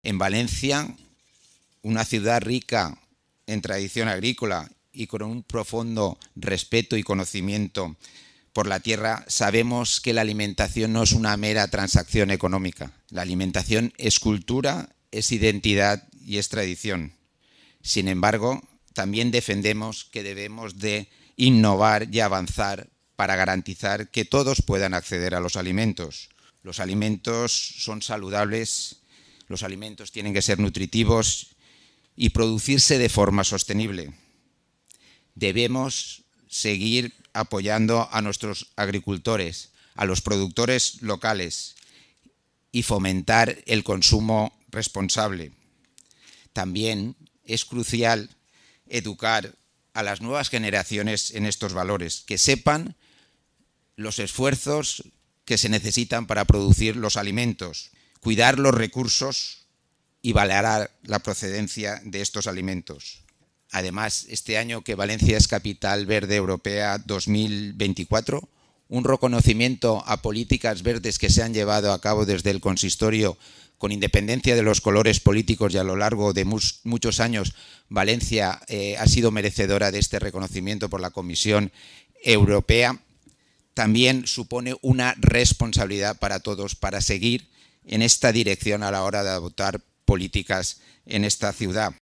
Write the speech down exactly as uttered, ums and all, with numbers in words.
En Valencia, una ciudad rica en tradición agrícola y con un profundo respeto y conocimiento por la tierra, sabemos que la alimentación no es una mera transacción económica. La alimentación es cultura, es identidad y es tradición. Sin embargo, también defendemos que debemos de innovar y avanzar para garantizar que todos puedan acceder a los alimentos. Los alimentos son saludables, los alimentos tienen que ser nutritivos y producirse de forma sostenible. Debemos seguir apoyando a nuestros agricultores, a los productores locales y fomentar el consumo responsable. También es crucial educar a las nuevas generaciones en estos valores, que sepan los esfuerzos que se necesitan para producir los alimentos, cuidar los recursos y valorar la procedencia de estos alimentos. Además, este año que Valencia es Capital Verde Europea dos mil veinticuatro, un reconocimiento a políticas verdes que se han llevado a cabo desde el consistorio con independencia de los colores políticos, y a lo largo de mus, muchos años Valencia eh, ha sido merecedora de este reconocimiento por la Comisión Europea, también supone una responsabilidad para todos para seguir en esta dirección a la hora de adoptar políticas en esta ciudad.